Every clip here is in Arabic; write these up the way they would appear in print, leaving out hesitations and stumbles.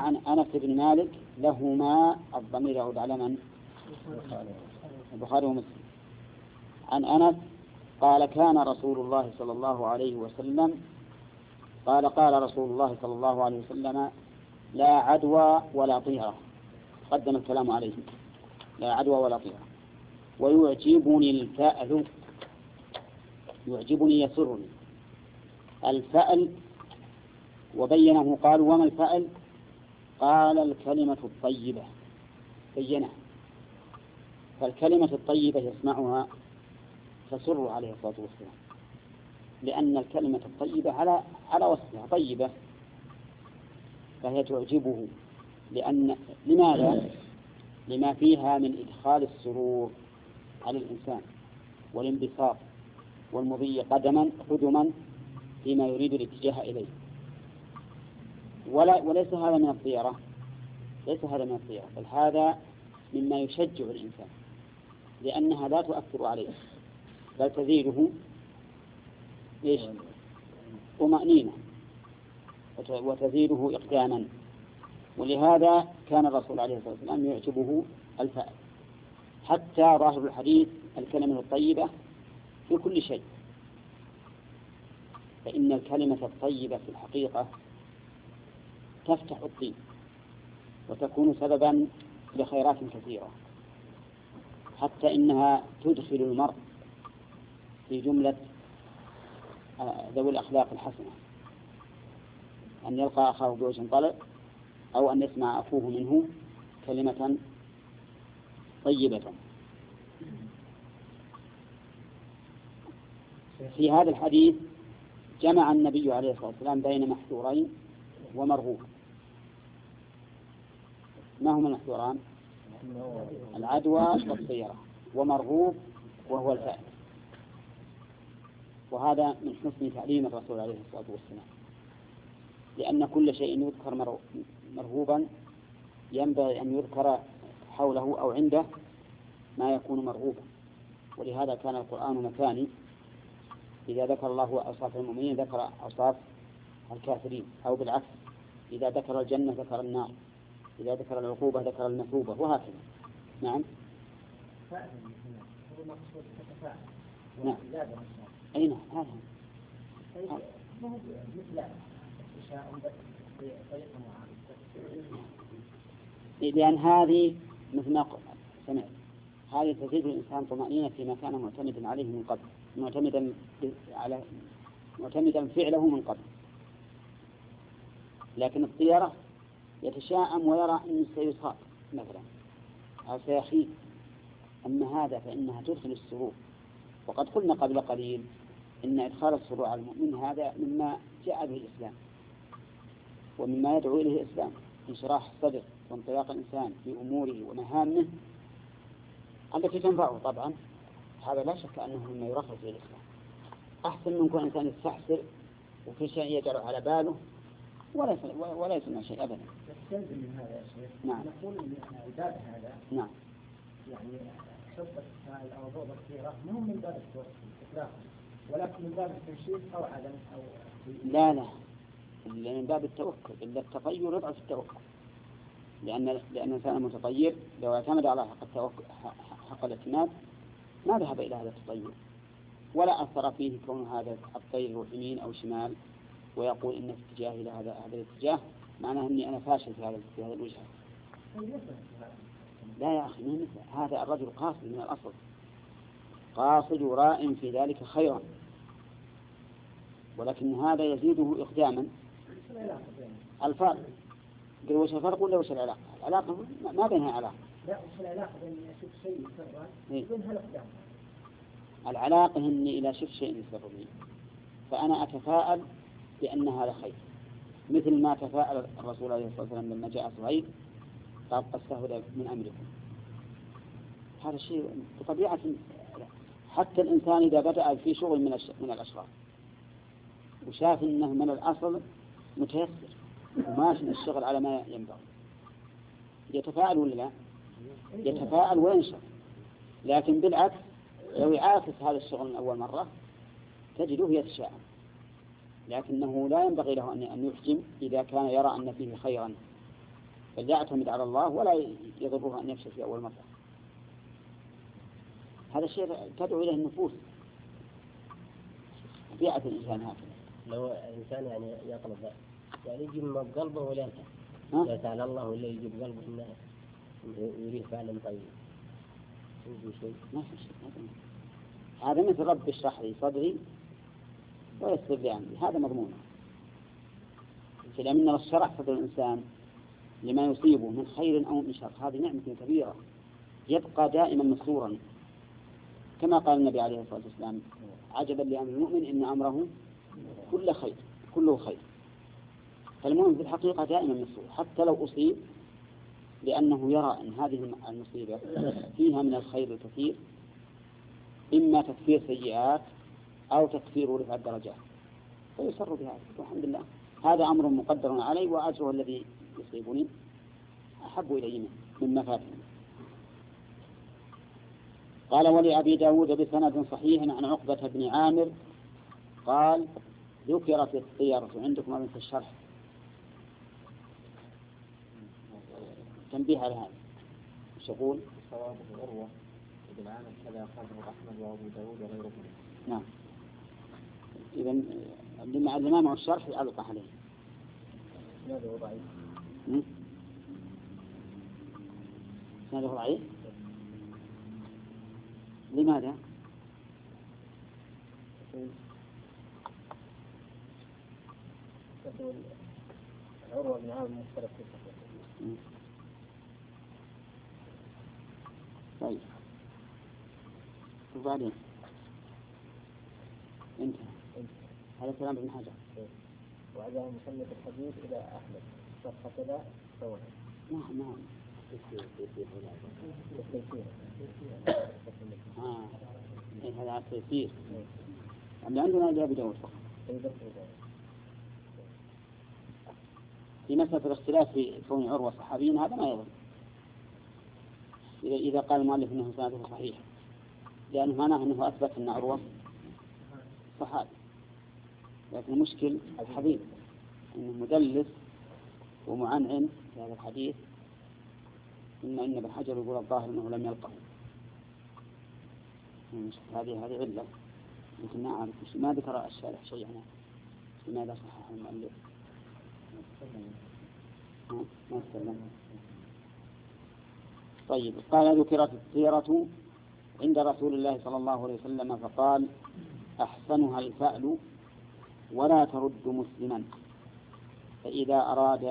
عن أنس بن مالك لهما، الضمير يعود على من؟ البخاري ومسلم. عن أنس قال كان رسول الله صلى الله عليه وسلم قال رسول الله صلى الله عليه وسلم لا عدوى ولا طيرة، قدم الكلام عليه، لا عدوى ولا طيرة، ويعجبني الفأل، يعجبني يسرني الفأل. وبينه قال وما الفأل؟ قال الكلمة الطيبة، بينه. فالكلمة الطيبة يسمعها تسر عليه الصلاة والسلام، لأن الكلمة الطيبة على وصفها طيبة، فهي تعجبه. لماذا؟ لما فيها من إدخال السرور على الإنسان والانبساط والمضي قدما فيما يريد الاتجاه إليه. وليس هذا من الطيرة، ليس هذا من الطيرة، بل هذا مما يشجع الإنسان، لأنها لا تؤثر عليه بل تزيده طمأنينة وتزيده إقداما. ولهذا كان الرسول عليه الصلاة والسلام يعجبه الفأل. حتى ظاهر الحديث الكلمة الطيبة في كل شيء، فإن الكلمة الطيبة في الحقيقة تفتح الطين وتكون سببا لخيرات كثيرة، حتى إنها تدخل المرء في جملة ذوي الأخلاق الحسنة، أن يلقى أخاه بوجه طلق، أو أن يسمع أخوه منه كلمة طيبة. في هذا الحديث جمع النبي عليه الصلاة والسلام بين محذورين ومرغوب. ما هما المحذوران؟ العدوى والطيرة، ومرغوب وهو الفأل. وهذا من حسن تعليم الرسول عليه الصلاة والسلام، لأن كل شيء يذكر مرغوبا ينبغي أن يذكر حوله أو عنده ما يكون مرغوبا. ولهذا كان القرآن مثاني، إذا ذكر الله أوصاف المؤمنين ذكر أوصاف الكافرين، أو بالعكس، إذا ذكر الجنة ذكر النار، إذا ذكر العقوبة ذكر المثوبة، وهكذا. نعم. نعم. أي نعم. هذا لأن هذه مثل ما سمعت، هذه تزيد الإنسان طمأنينة فيما كان معتمدا عليه من قبل، معتمدا فعله من قبل. لكن الطيرة يتشاءم ويرى أنه سيصاب مثلا أو سيخيب. أما هذا فإنها تدخل السرور. وقد قلنا قبل قليل إن إدخال السرور على المؤمن هذا مما جاء به الإسلام ومما يدعو إليه الإسلام، انشراح الصدر وانطلاق الإنسان في أموره ومهامه التي تنفعه. طبعا هذا لا شك أنه مما يرخص للإسلام، أحسن من كون إنسان يستحسر وكل شيء يجعله على باله ولا يسمع شيء أبدا. يستلزم من هذا يا شيخ. نعم. نقول إن الباب هذا نعم يعني حب الأوضاع الكثيرة مو من باب الإطلاق، ولكن من باب التنشيط أو عدم أو لا من باب التوكل. إلا التطير يضعف التوكل، لأن الإنسان المتطير لو اعتمد على حق الاعتماد ما ذهب إلى هذا التطير، ولا أثر فيه كون هذا الطير يروح يمين أو شمال ويقول إن في اتجاه إلى هذا الاتجاه، معناه أني أنا فاشل في هذا الوجهة. لا يا أخي، من مثل هذا الرجل قاصد من الأصل، قاصد راء في ذلك خيرا، ولكن هذا يزيده إقداما. الفرق قل وش الفرق ولا وش العلاقة؟ العلاقة ما بينها علاقة. لا، وش العلاقة بين أشوف شيء يسرع وبينها الإقدام؟ العلاقة إني إذا شفت شيء يسر بي فأنا أتفاءل بأن هذا خير، مثل ما تفاءل الرسول عليه الصلاة والسلام لما جاء صهيب قال قد استهدى من أمركم. هذا الشيء بطبيعة، حتى الإنسان إذا بدأ في شغل من الأشغال وشاف إنه من الأصل متيسر وماشي الشغل على ما ينبغي يتفاءل ولا لا؟ يتفاءل وينشر. لكن بالعكس لو يعاكس هذا الشغل من أول مرة تجده يتشاءم، لكنه لا ينبغي له أن يحجم إذا كان يرى أن فيه خيرا فليعتمد على الله ولا يضره أن يفشل في أول مرة. هذا الشيء تدعو إليه النفوس، طبيعة الإنسان هكذا. لو الإنسان يعني يطلب يعني يجيب ما بقلبه ولا يسأل الله ولا يجيب قلبه إنه يريد فعلا طيب يجي شيء ما في شيء. هذا مثل رب اشرح لي صدري ويسر لي أمري، هذا مضمون. لأن الشرح صدر الإنسان لما يصيبه من خير أو من شر هذه نعمة كبيرة يبقى دائما مسرورا، كما قال النبي عليه الصلاة والسلام عجبا لأمر المؤمن إن أمره كله خير. فالمؤمن في الحقيقة دائما مسرور حتى لو أصيب، لأنه يرى أن هذه المصيبة فيها من الخير الكثير، إما تكفير سيئات أو تكفير رفع الدرجات، فيسر بهذا والحمد لله. هذا أمر مقدر علي، وأجره الذي يصيبني أحب إلي مما فاتني. قال ولأبي داود بسند صحيح عن عقبة بن عامر قال ذكرت الطيرة عندكم أبن في الشرح تنبيه على هذا ايش يقول؟ صوابه عروة بن عامر كذا أخرجه أحمد وأبو داود وغيره. نعم. إذا لما مع الشرح يعلق عليه. هذا ضعيف. هذا ضعيف. لماذا؟ تقول عروة بن عامر مختلف في الصحيح. طيب وبعدين انتهى هذا كلام ابن حجر. وعلى مصنف الحديث إلى أحمد صفحة كذا سوى. نعم. هذا التيسير. عندنا إلى أبي داود فقط. في مسألة الاختلاف في كون عروة صحابيين هذا ما يضر إذا قال المؤلف أنه سنده صحيح، لأنه معناه أنه أثبت أن عروة صحابي. لكن المشكل الحديث أنه مدلس ومعنعن في هذا الحديث، إن ابن حجر يقول الظاهر أنه لم يلقه. هذه علة يمكن ما أعرف ما ذكر الشارح شيء عنه لماذا صحح المؤلف. ما استلم. طيب قال ذكرت السيرة عند رسول الله صلى الله عليه وسلم فقال أحسنها الفأل ولا ترد مسلما، فإذا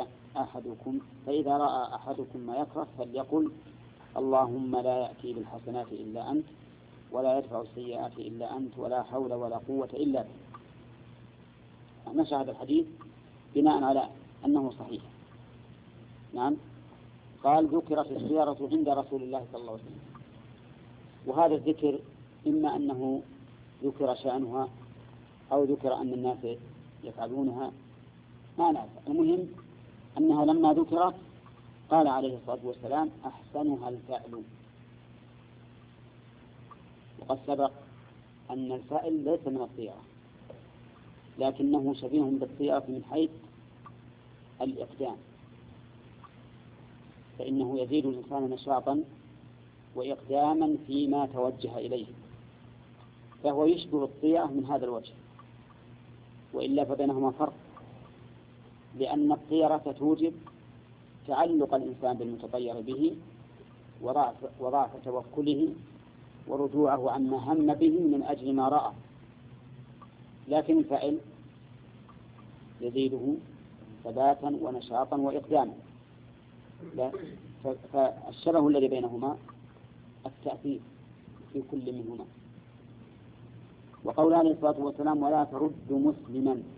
رأى أحدكم ما يكره فليقل اللهم لا يأتي بالحسنات إلا أنت ولا يدفع السيئات إلا أنت ولا حول ولا قوة إلا بك. نشأ هذا الحديث بناء على أنه صحيح. نعم. قال ذكرت السيرة عند رسول الله صلى الله عليه وسلم، وهذا الذكر إما أنه ذكر شأنها أو ذكر أن الناس يفعلونها، ما نعرف. المهم أنها لما ذكرت قال عليه الصلاة والسلام أحسنها الفعل. وقد سبق أن الفعل ليس من الطيرة، لكنه شبيه بالطيرة من حيث الإقدام، فإنه يزيد الإنسان نشاطا وإقداما فيما توجه إليه، فهو يشبه الطيرة من هذا الوجه. وإلا فبينهما فرق، لأن الطيرة توجب تعلق الإنسان بالمتطير به وضعف توكله ورجوعه عما هم به من أجل ما رأى، لكن الفعل يزيده ثباتا ونشاطا وإقداما. فالشبه الذي بينهما التأثير في كل منهما. وقول عليه الصلاة والسلام ولا ترد مسلما،